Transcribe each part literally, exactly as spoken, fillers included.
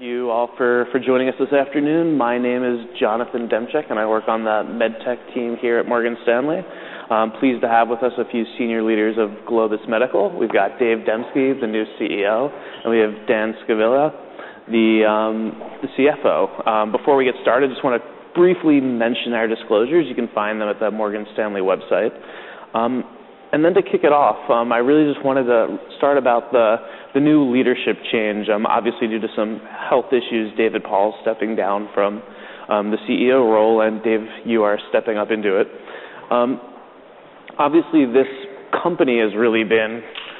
you all for, for joining us this afternoon. My name is Jonathan Demchek, and I work on the MedTech team here at Morgan Stanley. I'm pleased to have with us a few senior leaders of Globus Medical. We've got Dave Demski, the new C E O, and we have Dan Scavilla, the, um, the C F O. Um, before we get started, I just want to briefly mention our disclosures. You can find them at the Morgan Stanley website. Um, and then to kick it off, um, I really just wanted to start about the the new leadership change. Um, obviously, due to some health issues, David Paul's stepping down from um, the C E O role, and Dave, you are stepping up into it. Um, obviously, this company has really been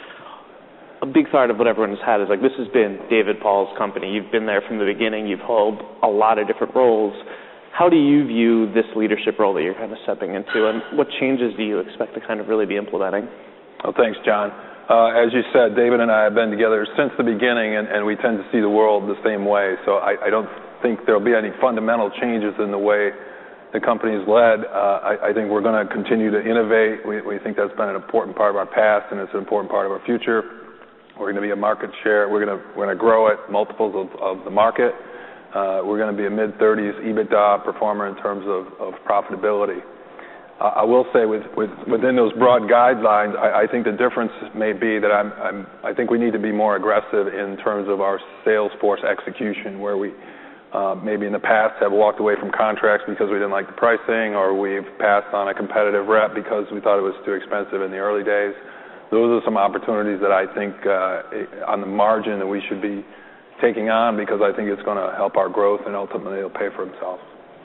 a big part of what everyone has had. Is like this has been David Paul's company. You've been there from the beginning. You've held a lot of different roles. How do you view this leadership role that you're kind of stepping into, and what changes do you expect to kind of really be implementing? Well, thanks, John. Uh, as you said, David and I have been together since the beginning, and, and we tend to see the world the same way. So I, I don't think there will be any fundamental changes in the way the company is led. Uh, I, I think we're going to continue to innovate. We, we think that's been an important part of our past, and it's an important part of our future. We're going to be a market share. We're going to we're going to grow at multiples of, of the market. Uh, we're going to be a mid thirties EBITDA performer in terms of, of profitability. Uh, I will say with, with, within those broad guidelines, I, I think the difference may be that I'm, I'm, I think we need to be more aggressive in terms of our sales force execution, where we uh, maybe in the past have walked away from contracts because we didn't like the pricing, or we've passed on a competitive rep because we thought it was too expensive in the early days. Those are some opportunities that I think uh, on the margin that we should be taking on, because I think it's going to help our growth and ultimately it'll pay for itself.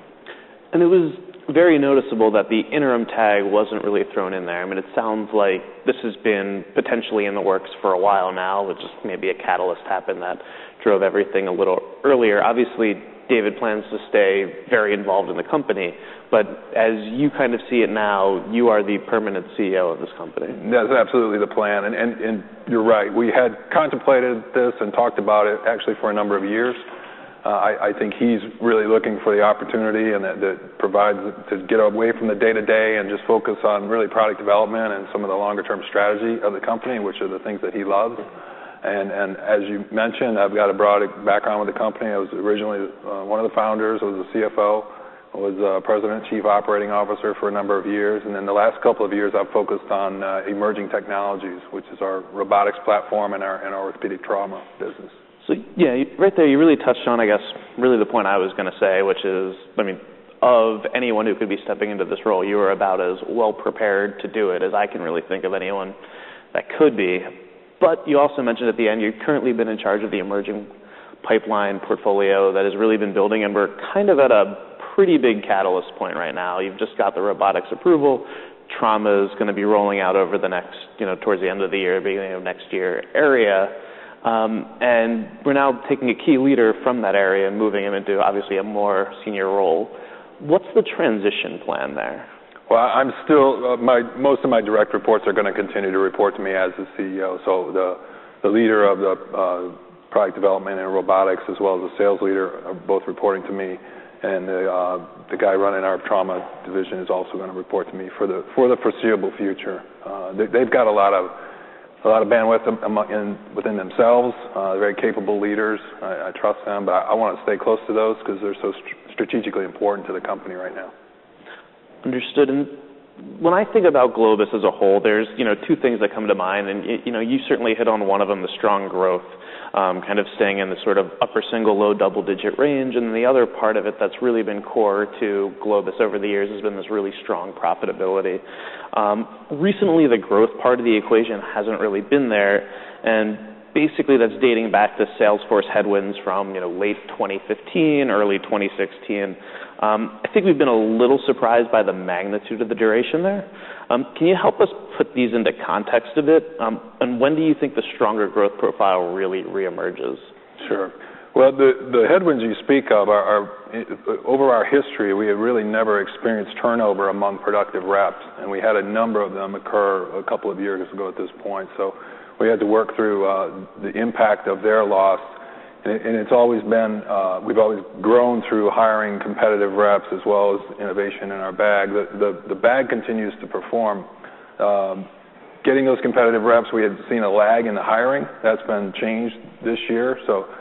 And it was very noticeable that the interim tag wasn't really thrown in there. I mean, it sounds like this has been potentially in the works for a while now, with just maybe a catalyst happened that drove everything a little earlier. Obviously, David plans to stay very involved in the company, but as you kind of see it now, you are the permanent C E O of this company. That's absolutely the plan, and, and, and you're right. We had contemplated this and talked about it actually for a number of years. Uh, I, I think he's really looking for the opportunity and that, that provides to get away from the day-to-day and just focus on really product development and some of the longer-term strategy of the company, which are the things that he loves. And, and as you mentioned, I've got a broad background with the company. I was originally uh, one of the founders. I was the C F O. I was uh, President, Chief Operating Officer for a number of years. And then the last couple of years, I've focused on uh, emerging technologies, which is our robotics platform and our, and our orthopedic trauma business. So, yeah, right there you really touched on, I guess, really the point I was going to say, which is, I mean, of anyone who could be stepping into this role, you are about as well prepared to do it as I can really think of anyone that could be. But you also mentioned at the end, you've currently been in charge of the emerging pipeline portfolio that has really been building, and we're kind of at a pretty big catalyst point right now. You've just got the robotics approval. Trauma is going to be rolling out over the next, you know, towards the end of the year, beginning of next year area. Um, and we're now taking a key leader from that area and moving him into, obviously, a more senior role. What's the transition plan there? Well, I'm still, uh, my, most of my direct reports are going to continue to report to me as the C E O. So the, the leader of the uh, product development and robotics, as well as the sales leader, are both reporting to me. And the, uh, the guy running our trauma division is also going to report to me for the, for the foreseeable future. Uh, they, they've got a lot of a lot of bandwidth in, within themselves. Uh, they're very capable leaders. I, I trust them, but I, I want to stay close to those because they're so st- strategically important to the company right now. Understood. And when I think about Globus as a whole, there's, you know, two things that come to mind, and, you know, you certainly hit on one of them, the strong growth, um, kind of staying in the sort of upper single, low double-digit range, and the other part of it that's really been core to Globus over the years has been this really strong profitability. Um, recently, the growth part of the equation hasn't really been there, and basically that's dating back to Salesforce headwinds from, you know, late twenty fifteen, early twenty sixteen. Um, I think we've been a little surprised by the magnitude of the duration there. Um, can you help us put these into context a bit? Um, and when do you think the stronger growth profile really reemerges? Sure. Well, the, the headwinds you speak of are, are, over our history, we have really never experienced turnover among productive reps, and we had a number of them occur a couple of years ago at this point. So we had to work through uh, the impact of their loss. And it's always been, uh, we've always grown through hiring competitive reps as well as innovation in our bag. The, the, the bag continues to perform. Um, getting those competitive reps, we had seen a lag in the hiring. That's been changed this year. So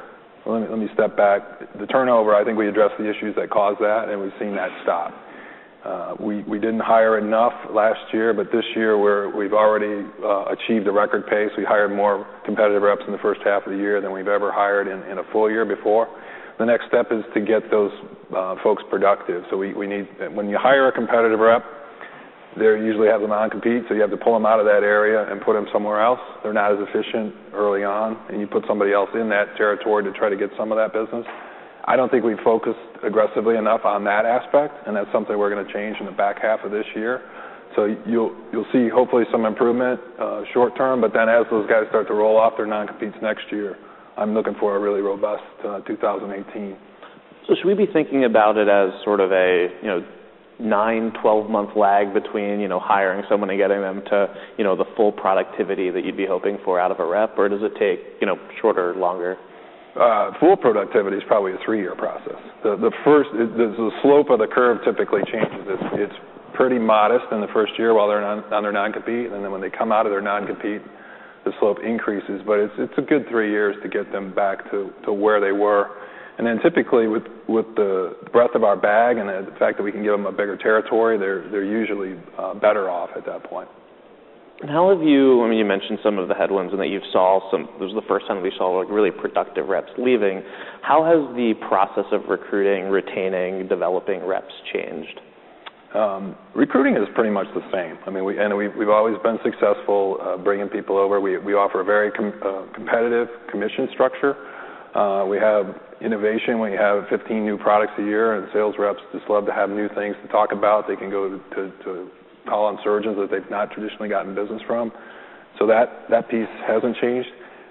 Let me, let me step back. The turnover, I think we addressed the issues that caused that, and we've seen that stop. Uh, we, we didn't hire enough last year, but this year we're, we've already uh, achieved a record pace. We hired more competitive reps in the first half of the year than we've ever hired in, in a full year before. The next step is to get those uh, folks productive. So we, we need, when you hire a competitive rep, they usually have a non-compete, so you have to pull them out of that area and put them somewhere else. They're not as efficient early on, and you put somebody else in that territory to try to get some of that business. I don't think we've focused aggressively enough on that aspect, and that's something we're going to change in the back half of this year. So you'll you'll see hopefully some improvement uh, short term, but then as those guys start to roll off their non-competes next year, I'm looking for a really robust uh, two thousand eighteen. So should we be thinking about it as sort of a, you know, nine, twelve-month lag between, you know, hiring someone and getting them to, you know, the full productivity that you'd be hoping for out of a rep, or does it take, you know, shorter, longer? Uh, full productivity is probably a three-year process. The, the first, the, the slope of the curve typically changes. It's, it's pretty modest in the first year while they're on, on their non-compete, and then when they come out of their non-compete, the slope increases. But it's it's a good three years to get them back to, to where they were. And then typically with, with the breadth of our bag and the fact that we can give them a bigger territory, they're, they're usually uh, better off at that point. And how have you, I mean, you mentioned some of the headwinds and that you saw some, this was the first time we saw like really productive reps leaving. How has the process of recruiting, retaining, developing reps changed? Um, recruiting is pretty much the same. I mean, we, and we, we've always been successful uh, bringing people over. We, we offer a very com, uh, competitive commission structure. Uh, we have innovation. We have fifteen new products a year, and sales reps just love to have new things to talk about. They can go to, to, to call on surgeons that they've not traditionally gotten business from. So that, that piece hasn't changed.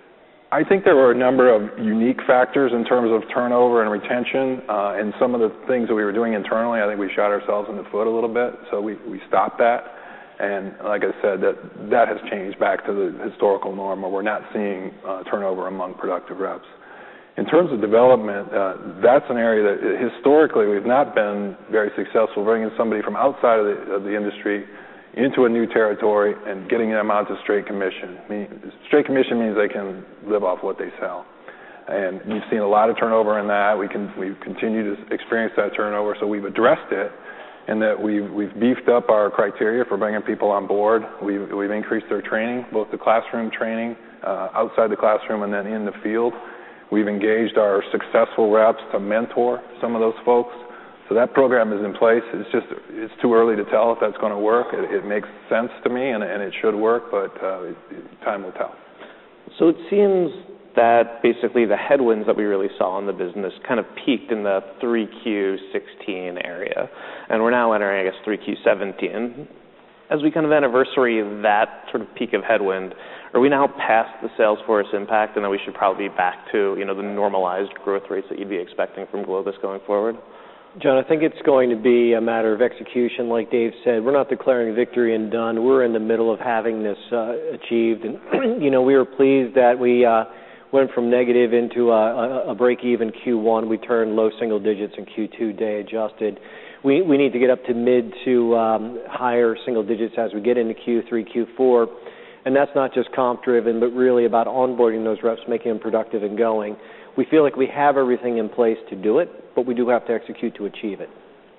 I think there were a number of unique factors in terms of turnover and retention, uh, and some of the things that we were doing internally, I think we shot ourselves in the foot a little bit, so we, we stopped that. And like I said, that, that has changed back to the historical norm where we're not seeing uh, turnover among productive reps. In terms of development, uh, that's an area that historically we've not been very successful, bringing somebody from outside of the, of the industry into a new territory and getting them out to straight commission. I mean, straight commission means they can live off what they sell. And we've seen a lot of turnover in that. We can we continue to experience that turnover, so we've addressed it in that we've, we've beefed up our criteria for bringing people on board. We've, we've increased their training, both the classroom training, uh, outside the classroom and then in the field. We've engaged our successful reps to mentor some of those folks. So that program is in place. It's just, it's too early to tell if that's going to work. It, it makes sense to me, and, and it should work, but uh, it, time will tell. So it seems that basically the headwinds that we really saw in the business kind of peaked in the three Q sixteen area, and we're now entering, I guess, three Q seventeen. As we kind of anniversary that sort of peak of headwind, are we now past the sales force impact, and then we should probably be back to, you know, the normalized growth rates that you'd be expecting from Globus going forward? John, I think it's going to be a matter of execution. Like Dave said, we're not declaring victory and done. We're in the middle of having this uh, achieved. And, you know, we were pleased that we uh, went from negative into a, a break-even Q one. We turned low single digits in Q two, day adjusted. We, we need to get up to mid to um, higher single digits as we get into Q three, Q four. And that's not just comp-driven, but really about onboarding those reps, making them productive and going. We feel like we have everything in place to do it, but we do have to execute to achieve it.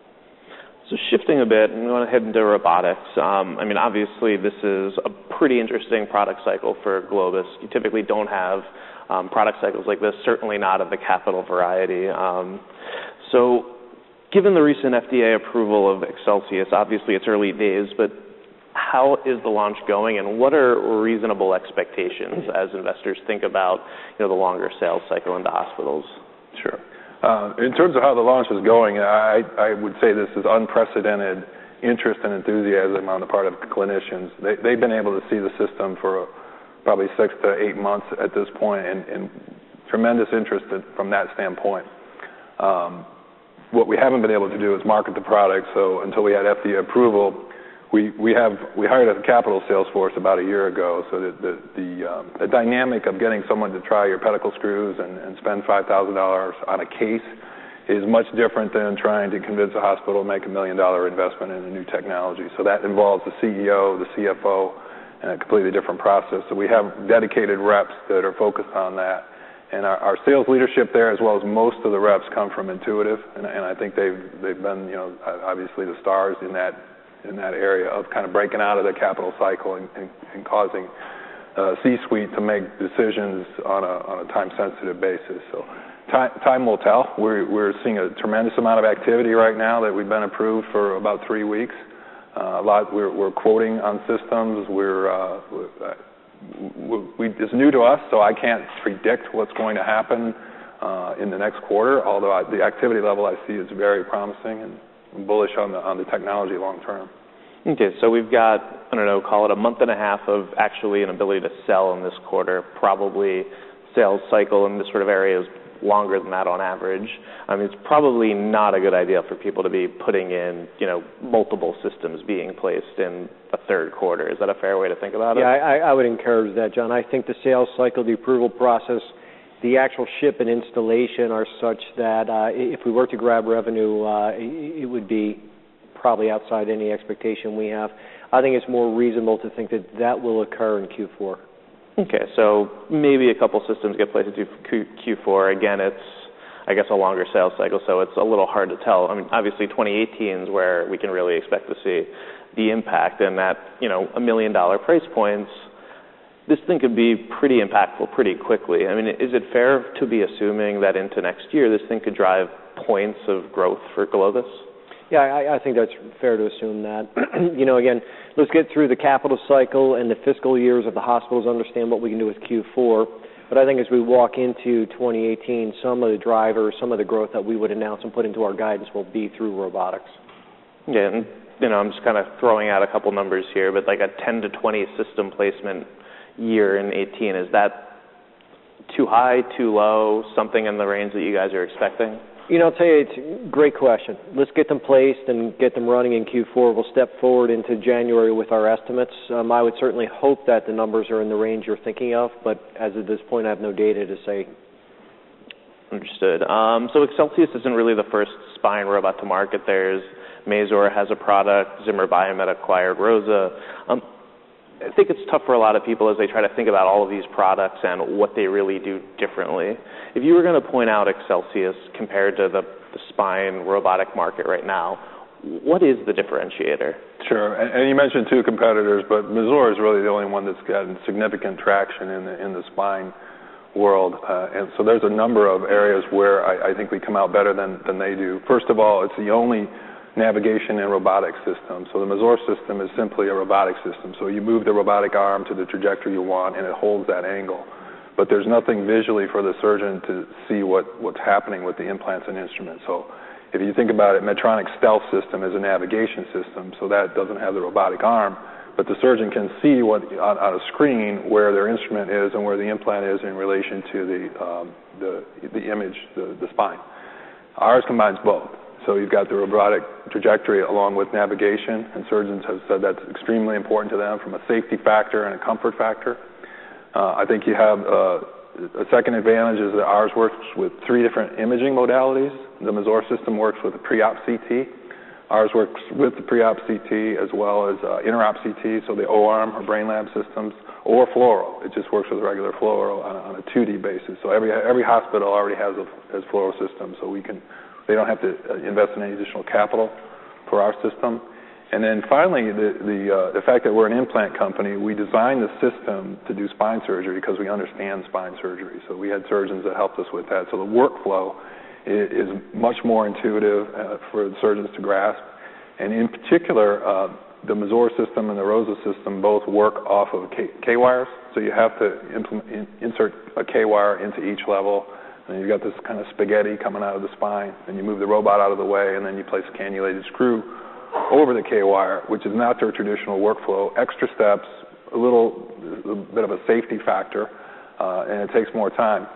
So shifting a bit, and we want to head into robotics. Um, I mean, obviously, this is a pretty interesting product cycle for Globus. You typically don't have um, product cycles like this, certainly not of the capital variety. Um, so given the recent F D A approval of Excelsius, obviously it's early days, but how is the launch going, and what are reasonable expectations as investors think about, you know, the longer sales cycle into hospitals? Sure. Uh, in terms of how the launch is going, I, I would say this is unprecedented interest and enthusiasm on the part of clinicians. They, they've been able to see the system for probably six to eight months at this point, and, and tremendous interest from that standpoint. Um, what we haven't been able to do is market the product, so until we had F D A approval, We we have we hired a capital sales force about a year ago, so that the the, um, the dynamic of getting someone to try your pedicle screws and, and spend five thousand dollars on a case is much different than trying to convince a hospital to make a million dollar investment in a new technology. So that involves the C E O, the C F O, and a completely different process. So we have dedicated reps that are focused on that, And our, our sales leadership there, as well as most of the reps, come from Intuitive, and, and I think they've they've been, you know, obviously the stars in that in that area of kind of breaking out of the capital cycle and, and, and causing uh, C-suite to make decisions on a on a time-sensitive basis. So time time will tell. We're we're seeing a tremendous amount of activity right now that we've been approved for about three weeks. Uh, a lot we're we're quoting on systems. We're, uh, we're We, it's new to us, so I can't predict what's going to happen uh, in the next quarter, although I, the activity level I see is very promising and I'm bullish on the, on the technology long term. Okay, so we've got, I don't know, call it a month and a half of actually an ability to sell in this quarter. Probably sales cycle in this sort of area is longer than that on average. I mean, it's probably not a good idea for people to be putting in, you know, multiple systems being placed in a third quarter. Is that a fair way to think about it? Yeah, I, I would encourage that, John. I think the sales cycle, the approval process, the actual ship and installation are such that uh, if we were to grab revenue, uh, it would be probably outside any expectation we have. I think it's more reasonable to think that that will occur in Q four. Okay, so maybe a couple systems get placed into Q four. Again, it's, I guess, a longer sales cycle, so it's a little hard to tell. I mean, obviously, twenty eighteen is where we can really expect to see the impact, and that, you know, a million dollar price points, this thing could be pretty impactful pretty quickly. I mean, is it fair to be assuming that into next year this thing could drive points of growth for Globus? Yeah, I, I think that's fair to assume that. You know, again, let's get through the capital cycle and the fiscal years of the hospitals, understand what we can do with Q four. But I think as we walk into twenty eighteen, some of the drivers, some of the growth that we would announce and put into our guidance will be through robotics. Yeah, and, you know, I'm just kind of throwing out a couple numbers here, but like a ten to twenty system placement year in eighteen, is that too high, too low, something in the range that you guys are expecting? You know, I'll tell you, it's a great question. Let's get them placed and get them running in Q four. We'll step forward into January with our estimates. Um, I would certainly hope that the numbers are in the range you're thinking of, but as of this point, I have no data to say. Understood. Um, so Excelsius isn't really the first spine robot to market. There's Mazor has a product. Zimmer Biomet acquired ROSA. Um, I think it's tough for a lot of people as they try to think about all of these products and what they really do differently. If you were going to point out Excelsius compared to the, the spine robotic market right now, what is the differentiator? Sure, and, and you mentioned two competitors, but Mazor is really the only one that's gotten significant traction in the in the spine world, uh, and so there's a number of areas where I, I think we come out better than than they do. First of all, it's the only navigation and robotic system. So the Mazor system is simply a robotic system. So you move the robotic arm to the trajectory you want, and it holds that angle. But there's nothing visually for the surgeon to see what, what's happening with the implants and instruments. So if you think about it, Medtronic's Stealth system is a navigation system, so that doesn't have the robotic arm. But the surgeon can see what on, on a screen where their instrument is and where the implant is in relation to the um, the, the image, the, the spine. Ours combines both. So you've got the robotic trajectory along with navigation, and surgeons have said that's extremely important to them from a safety factor and a comfort factor. Uh, I think you have uh, a second advantage is that ours works with three different imaging modalities. The Mazor system works with the pre-op C T. Ours works with the pre-op C T as well as uh, inter-op C T, so the O-arm or BrainLab systems, or fluoro. It just works with regular fluoro on a, on a two D basis. So every every hospital already has a has fluoro system, so we can. They don't have to invest in any additional capital for our system. And then finally, the the, uh, the fact that we're an implant company, we designed the system to do spine surgery because we understand spine surgery. So we had surgeons that helped us with that. So the workflow is, is much more intuitive uh, for the surgeons to grasp. And in particular, uh, the Mazor system and the ROSA system both work off of K- K-wires. So you have to implement, in, insert a K-wire into each level. And you've got this kind of spaghetti coming out of the spine, and you move the robot out of the way, and then you place a cannulated screw over the K-wire, which is not their traditional workflow. Extra steps, a little a bit of a safety factor, uh, and it takes more time.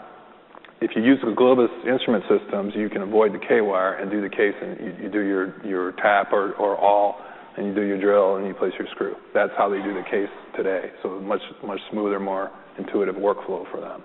If you use the Globus instrument systems, you can avoid the K-wire and do the case, and you, you do your, your tap or, or awl, and you do your drill, and you place your screw. That's how they do the case today. So much much smoother, more intuitive workflow for them.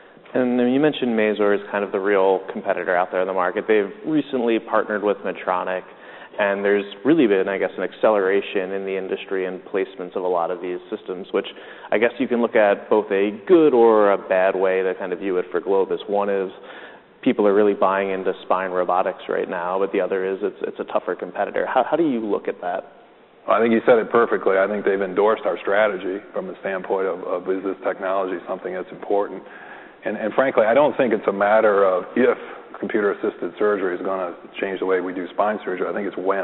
And you mentioned Mazor is kind of the real competitor out there in the market. They've recently partnered with Medtronic. And there's really been, I guess, an acceleration in the industry and placements of a lot of these systems, which I guess you can look at both a good or a bad way to kind of view it for Globus. One is people are really buying into spine robotics right now, but the other is it's, it's a tougher competitor. How, how do you look at that? Well, I think you said it perfectly. I think they've endorsed our strategy from the standpoint of, of is this technology something that's important. And, and frankly, I don't think it's a matter of if computer-assisted surgery is going to change the way we do spine surgery. I think it's when.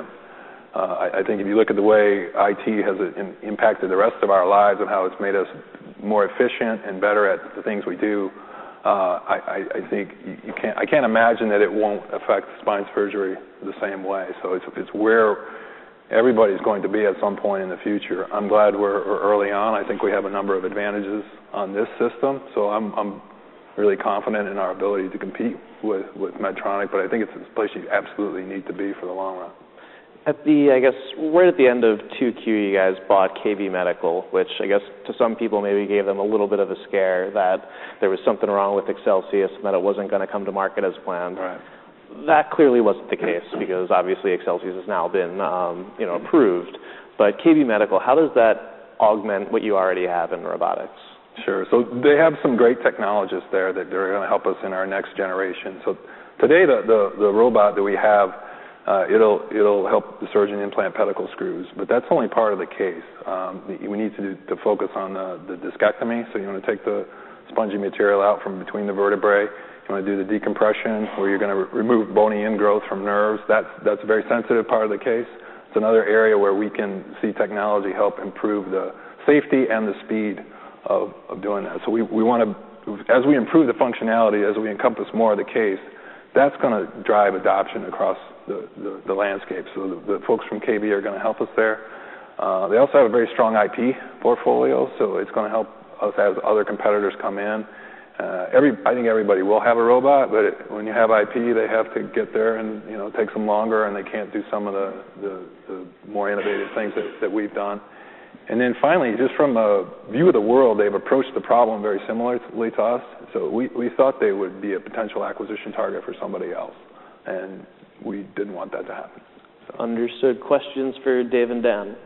Uh, I, I think if you look at the way I T has in, impacted the rest of our lives and how it's made us more efficient and better at the things we do, uh, I, I, I think you, you can't. I can't imagine that it won't affect spine surgery the same way. So it's it's where everybody's going to be at some point in the future. I'm glad we're, we're early on. I think we have a number of advantages on this system. So I'm. I'm really confident in our ability to compete with, with Medtronic, but I think it's a place you absolutely need to be for the long run. At the, I guess, right at the end of two Q, you guys bought K B Medical, which I guess to some people maybe gave them a little bit of a scare that there was something wrong with Excelsius and that it wasn't going to come to market as planned. Right. That clearly wasn't the case because obviously Excelsius has now been, um, you know, approved. But K B Medical, how does that augment what you already have in robotics? Sure. So they have some great technologists there that are going to help us in our next generation. So today, the, the, the robot that we have, uh, it'll, it'll help the surgeon implant pedicle screws, but that's only part of the case. Um, we need to, do, to focus on the, the discectomy. So you want to take the spongy material out from between the vertebrae. You want to do the decompression where you're going to re- remove bony ingrowth from nerves. That's, that's a very sensitive part of the case. It's another area where we can see technology help improve the safety and the speed Of, of doing that. So we, we want to, as we improve the functionality, as we encompass more of the case, that's going to drive adoption across the, the, the landscape. So the, the folks from K B are going to help us there. Uh, they also have a very strong I P portfolio, so it's going to help us as other competitors come in. Uh, every, I think everybody will have a robot, but it, when you have I P, they have to get there, and you know, it takes them longer, and they can't do some of the, the, the more innovative things that, that we've done. And then finally, just from a view of the world, they've approached the problem very similarly to us. So we, we thought they would be a potential acquisition target for somebody else, and we didn't want that to happen. So. Understood. Questions for Dave and Dan?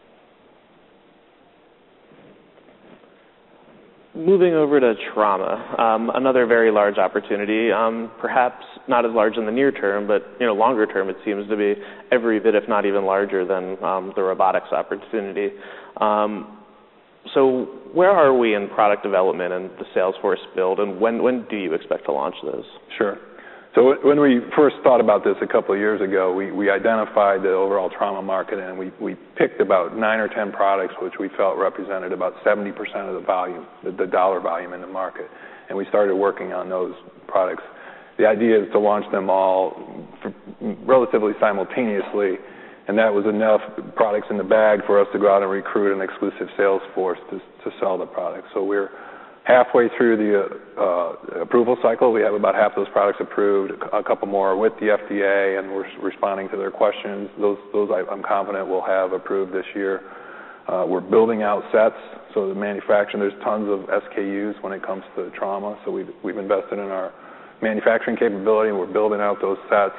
Moving over to trauma, um, another very large opportunity, um, perhaps not as large in the near term, but you know, longer term it seems to be every bit, if not even larger than um, the robotics opportunity. Um, so where are we in product development and the Salesforce build, and when, when do you expect to launch those? Sure. So when we first thought about this a couple of years ago, we, we identified the overall trauma market, and we, we picked about nine or ten products which we felt represented about seventy percent of the volume, the, the dollar volume in the market. And we started working on those products. The idea is to launch them all relatively simultaneously, and that was enough products in the bag for us to go out and recruit an exclusive sales force to, to sell the product. So we're halfway through the uh, approval cycle. We have about half those products approved, a couple more with the F D A, and we're responding to their questions. Those, those I, I'm confident we'll have approved this year. Uh, we're building out sets, so the manufacturing, there's tons of S K Us when it comes to trauma, so we've, we've invested in our manufacturing capability, and we're building out those sets.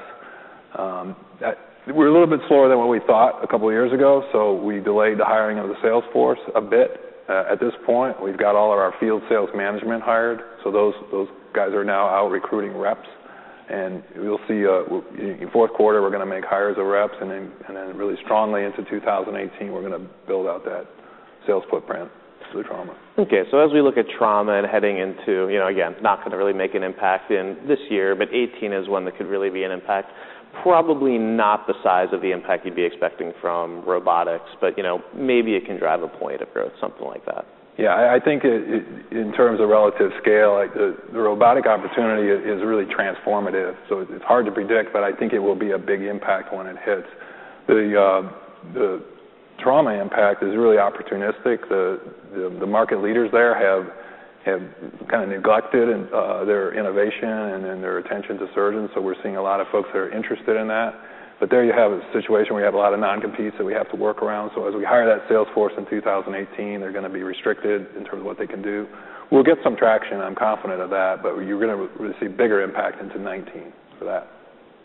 Um, that, we're a little bit slower than what we thought a couple of years ago, so we delayed the hiring of the sales force a bit. Uh, at this point, we've got all of our field sales management hired, so those those guys are now out recruiting reps, and we'll see. Uh, in fourth quarter, we're going to make hires of reps, and then and then really strongly into two thousand eighteen, we're going to build out that sales footprint for the trauma. Okay, so as we look at trauma and heading into, you know, again, not going to really make an impact in this year, but eighteen is one that could really be an impact. Probably not the size of the impact you'd be expecting from robotics, but, you know, maybe it can drive a point of growth, something like that. Yeah, I, I think it, it, in terms of relative scale, like the, the robotic opportunity is, is really transformative. So it's hard to predict, but I think it will be a big impact when it hits. The, uh, the trauma impact is really opportunistic. The, the, the market leaders there have have kind of neglected and, uh, their innovation and, and their attention to surgeons, so we're seeing a lot of folks that are interested in that. But there you have a situation where you have a lot of non-competes that we have to work around. So as we hire that sales force in two thousand eighteen, they're going to be restricted in terms of what they can do. We'll get some traction, I'm confident of that, but you're going to really see bigger impact into nineteen for that.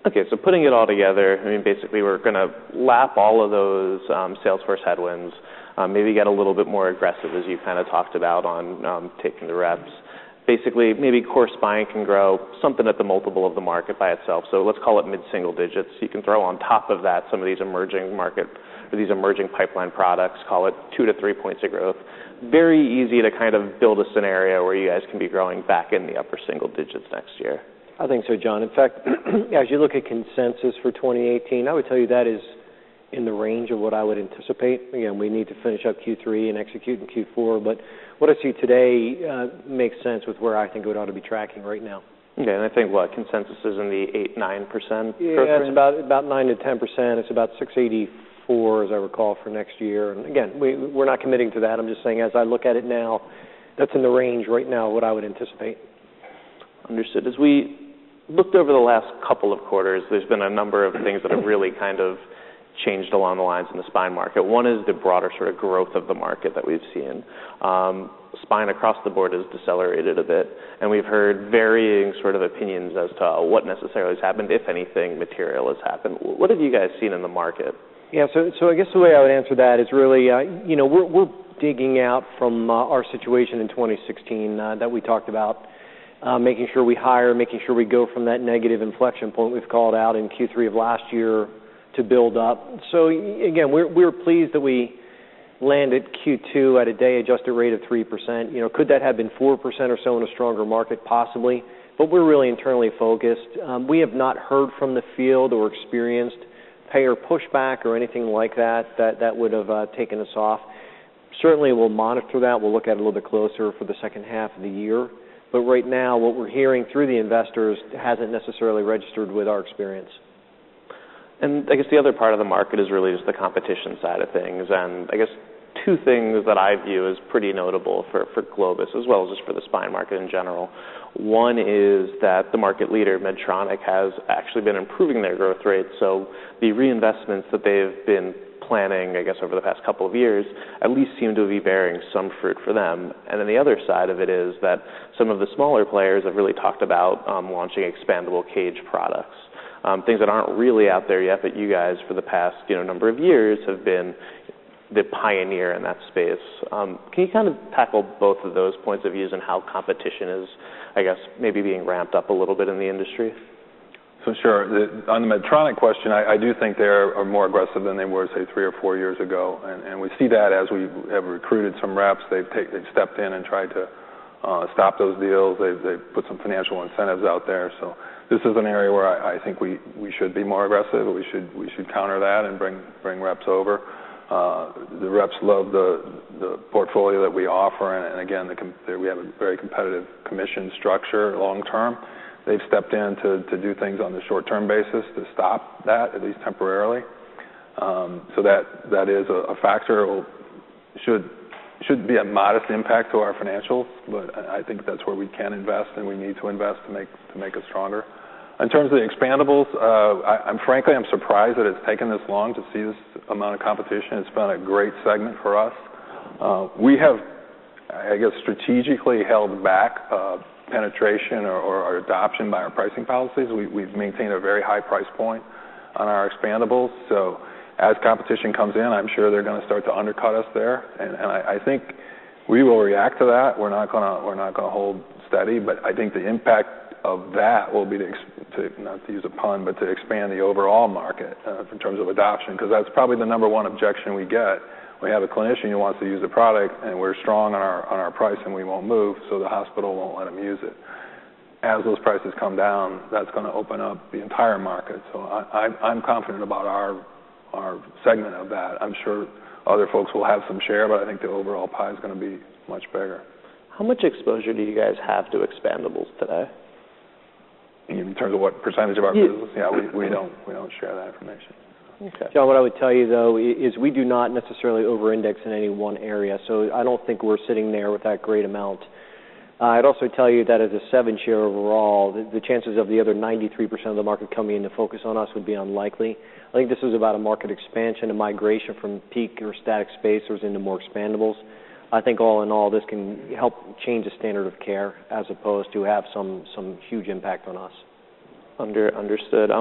Okay, so putting it all together, I mean, basically we're going to lap all of those um, Salesforce headwinds, um, maybe get a little bit more aggressive, as you kind of talked about, on um, taking the reps. Basically, maybe core spine can grow something at the multiple of the market by itself. So let's call it mid-single digits. You can throw on top of that some of these emerging market or these emerging pipeline products, call it two to three points of growth. Very easy to kind of build a scenario where you guys can be growing back in the upper single digits next year. I think so, John. In fact, as you look at consensus for twenty eighteen, I would tell you that is in the range of what I would anticipate. Again, we need to finish up Q three and execute in Q four, but what I see today uh, makes sense with where I think it ought to be tracking right now. Okay, and I think what consensus is in the eight nine percent. Yeah, it's about about nine to ten percent. It's about six eighty four, as I recall, for next year. And again, we we're not committing to that. I'm just saying, as I look at it now, that's in the range right now what I would anticipate. Understood. As we looked over the last couple of quarters, there's been a number of things that have really kind of changed along the lines in the spine market. One is the broader sort of growth of the market that we've seen. Um, spine across the board has decelerated a bit, and we've heard varying sort of opinions as to what necessarily has happened, if anything material has happened. What have you guys seen in the market? Yeah, so so I guess the way I would answer that is really, uh, you know, we're we're digging out from uh, our situation in twenty sixteen uh, that we talked about. Uh, making sure we hire, making sure we go from that negative inflection point we've called out in Q three of last year to build up. So again, we're we're pleased that we landed Q two at a day adjusted rate of three percent. You know, could that have been four percent or so in a stronger market? Possibly, but we're really internally focused. Um, we have not heard from the field or experienced payer pushback or anything like that that that would have uh, taken us off. Certainly, we'll monitor that. We'll look at it a little bit closer for the second half of the year. But right now, what we're hearing through the investors hasn't necessarily registered with our experience. And I guess the other part of the market is really just the competition side of things. And I guess two things that I view as pretty notable for, for Globus, as well as just for the spine market in general. One is that the market leader, Medtronic, has actually been improving their growth rate. So the reinvestments that they've been planning, I guess, over the past couple of years, at least seem to be bearing some fruit for them. And then the other side of it is that some of the smaller players have really talked about um, launching expandable cage products, um, things that aren't really out there yet, but you guys, for the past you know number of years, have been the pioneer in that space. Um, can you kind of tackle both of those points of views and how competition is, I guess, maybe being ramped up a little bit in the industry? So sure. The, on the Medtronic question, I, I do think they are more aggressive than they were, say, three or four years ago, and, and we see that as we have recruited some reps. They've, take, they've stepped in and tried to uh, stop those deals. They've, they've put some financial incentives out there. So this is an area where I, I think we, we should be more aggressive. We should we should counter that and bring bring reps over. Uh, the reps love the the portfolio that we offer, and, and again, the, we have a very competitive commission structure long term. They've stepped in to, to do things on the short-term basis to stop that, at least temporarily. Um, so that that is a, a factor. It will, should should be a modest impact to our financials, but I think that's where we can invest and we need to invest to make to make it stronger. In terms of the expandables, uh, I, I'm frankly I'm surprised that it's taken this long to see this amount of competition. It's been a great segment for us. Uh, we have, I guess, strategically held back Uh, penetration or, or adoption by our pricing policies. We, we've maintained a very high price point on our expandables. So as competition comes in, I'm sure they're going to start to undercut us there, and, and I, I think we will react to that. We're not going to we're not going to hold steady, but I think the impact of that will be to, to not to use a pun, but to expand the overall market uh, in terms of adoption, because that's probably the number one objection we get. We have a clinician who wants to use the product, and we're strong on our on our price, and we won't move, so the hospital won't let them use it. As those prices come down, that's going to open up the entire market. So I, I, I'm confident about our our segment of that. I'm sure other folks will have some share, but I think the overall pie is going to be much bigger. How much exposure do you guys have to expandables today? In terms of what percentage of our yeah. business? Yeah, we, we don't we don't share that information. Okay. John, what I would tell you, though, is we do not necessarily over-index in any one area, so I don't think we're sitting there with that great amount. Uh, I'd also tell you that as a seven share overall, the, the chances of the other ninety-three percent of the market coming in to focus on us would be unlikely. I think this is about a market expansion, a migration from peak or static spacers into more expandables. I think all in all, this can help change the standard of care as opposed to have some, some huge impact on us. Under, understood. Um,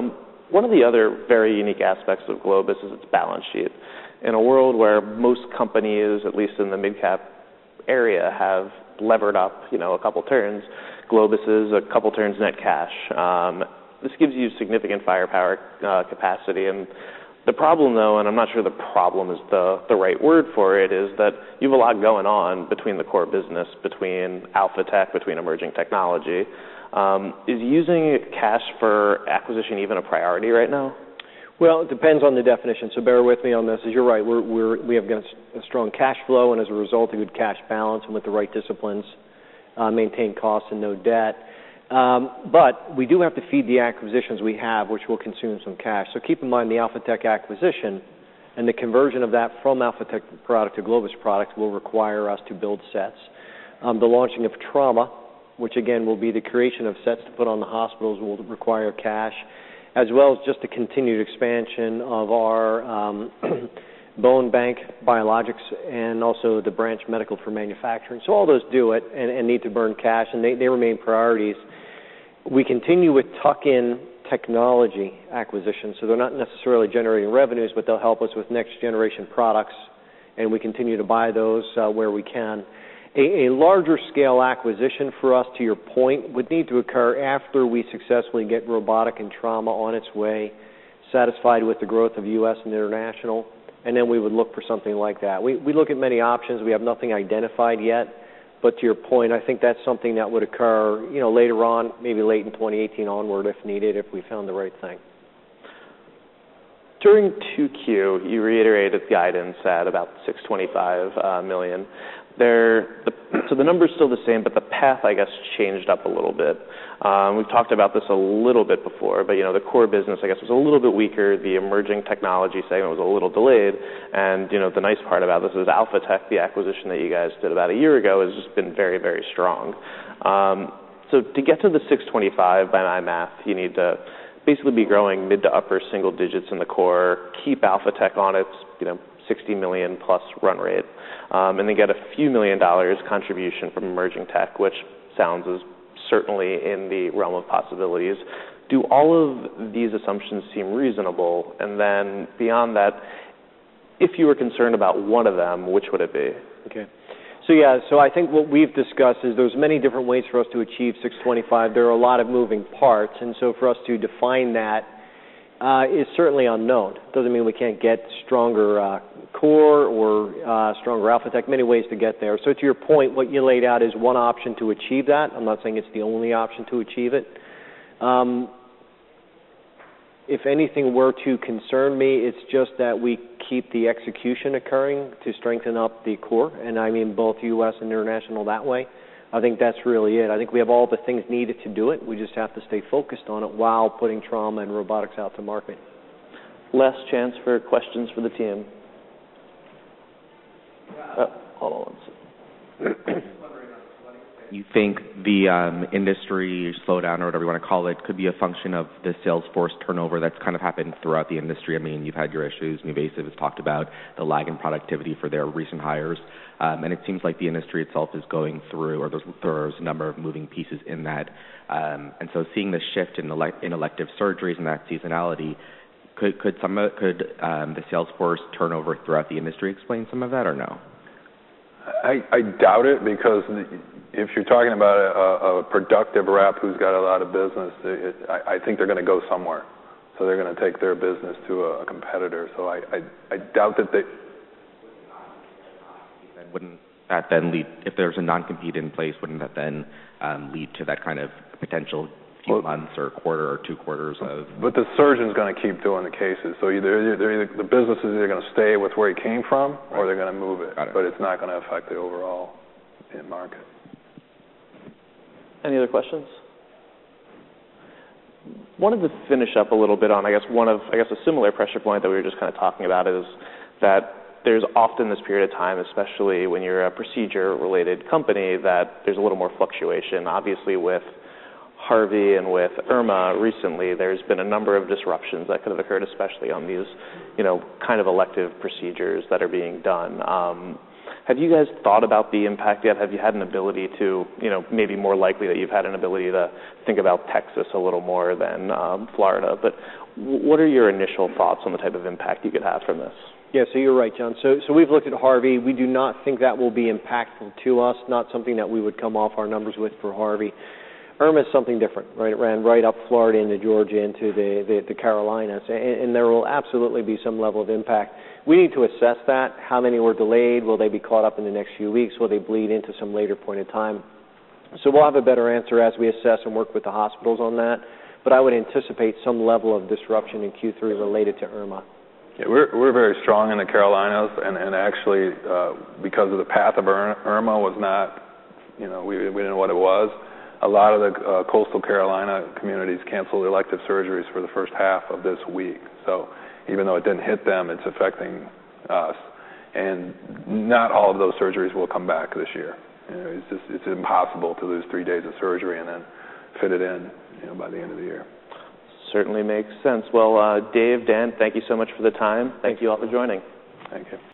one of the other very unique aspects of Globus is its balance sheet. In a world where most companies, at least in the mid-cap area, have levered up, you know, a couple turns, Globus is a couple turns net cash. Um, this gives you significant firepower uh, capacity. And the problem, though, and I'm not sure the problem is the, the right word for it, is that you have a lot going on between the core business, between Alphatec, between emerging technology. Um, is using cash for acquisition even a priority right now? Well, it depends on the definition, so bear with me on this. As you're right, we're, we're, we have got a strong cash flow, and as a result, a good cash balance, and with the right disciplines, uh, maintain costs and no debt. Um, but we do have to feed the acquisitions we have, which will consume some cash. So keep in mind the Alphatec acquisition and the conversion of that from Alphatec product to Globus product will require us to build sets. Um, the launching of trauma, which again will be the creation of sets to put on the hospitals, will require cash, as well as just the continued expansion of our um, bone bank biologics and also the branch medical for manufacturing. So all those do it and, and need to burn cash, and they, they remain priorities. We continue with tuck-in technology acquisitions, so they're not necessarily generating revenues, but they'll help us with next-generation products, and we continue to buy those uh, where we can. A, a larger scale acquisition for us, to your point, would need to occur after we successfully get robotic and trauma on its way, satisfied with the growth of U S and international, and then we would look for something like that. We, we look at many options. We have nothing identified yet, but to your point, I think that's something that would occur, you know, later on, maybe late in twenty eighteen onward if needed, if we found the right thing. During two Q, you reiterated guidance at about six hundred twenty-five uh, million. There, the, so the number's still the same, but the path, I guess, changed up a little bit. Um, we've talked about this a little bit before, but, you know, the core business, I guess, was a little bit weaker. The emerging technology segment was a little delayed. And, you know, the nice part about this is Alphatec, the acquisition that you guys did about a year ago, has just been very, very strong. Um, so to get to the six hundred twenty-five, by my math, you need to basically be growing mid to upper single digits in the core, keep Alphatec on its, you know, sixty million plus run rate, um, and then get a few million dollars contribution from emerging tech, which sounds as certainly in the realm of possibilities. Do all of these assumptions seem reasonable? And then beyond that, if you were concerned about one of them, which would it be? Okay. So yeah, so I think what we've discussed is there's many different ways for us to achieve six hundred twenty-five. There are a lot of moving parts, and so for us to define that uh, is certainly unknown. Doesn't mean we can't get stronger uh, core or uh, stronger Alphatec, many ways to get there. So to your point, what you laid out is one option to achieve that. I'm not saying it's the only option to achieve it. Um, if anything were to concern me, it's just that we keep the execution occurring to strengthen up the core, and I mean both U S and international that way. I think that's really it. I think we have all the things needed to do it. We just have to stay focused on it while putting trauma and robotics out to market. Last chance for questions for the team. Oh, hold on one second. You think the um, industry slowdown, or whatever you want to call it, could be a function of the sales force turnover that's kind of happened throughout the industry? I mean, you've had your issues. NuVasive has talked about the lag in productivity for their recent hires. Um, and it seems like the industry itself is going through, or there's, there's a number of moving pieces in that. Um, and so seeing the shift in, elect, in elective surgeries and that seasonality, could could some could um, the sales force turnover throughout the industry explain some of that, or no? I, I doubt it, because if you're talking about a, a productive rep who's got a lot of business, it, I, I think they're going to go somewhere. So they're going to take their business to a, a competitor. So I, I, I doubt that they... Wouldn't that then lead, if there's a non-compete in place, wouldn't that then um, lead to that kind of potential few well, months or quarter or two quarters of... But the surgeon's going to keep doing the cases. So either, they're either, the business is either going to stay with where he came from, right, or they're going to move it. it. But it's not going to affect the overall market. Any other questions? Wanted to finish up a little bit on, I guess, one of, I guess, a similar pressure point that we were just kind of talking about is that there's often this period of time, especially when you're a procedure-related company, that there's a little more fluctuation. Obviously, with Harvey and with Irma recently, there's been a number of disruptions that could have occurred, especially on these, you know, kind of elective procedures that are being done. Um, Have you guys thought about the impact yet? Have you had an ability to, you know, maybe more likely that you've had an ability to think about Texas a little more than um, Florida, but what are your initial thoughts on the type of impact you could have from this? Yeah, so you're right, John. So, so we've looked at Harvey. We do not think that will be impactful to us, not something that we would come off our numbers with for Harvey. Irma is something different, right? It ran right up Florida into Georgia into the, the, the Carolinas, and, and there will absolutely be some level of impact. We need to assess that. How many were delayed? Will they be caught up in the next few weeks? Will they bleed into some later point in time? So we'll have a better answer as we assess and work with the hospitals on that, but I would anticipate some level of disruption in Q three related to Irma. Yeah, we're we're very strong in the Carolinas, and, and actually uh, because of the path of Irma was not, you know, we, we didn't know what it was. A lot of the uh, coastal Carolina communities canceled elective surgeries for the first half of this week. So even though it didn't hit them, it's affecting us. And not all of those surgeries will come back this year. You know, it's just it's impossible to lose three days of surgery and then fit it in, you know, by the end of the year. Certainly makes sense. Well, uh, Dave, Dan, thank you so much for the time. Thank you all for joining. Thank you.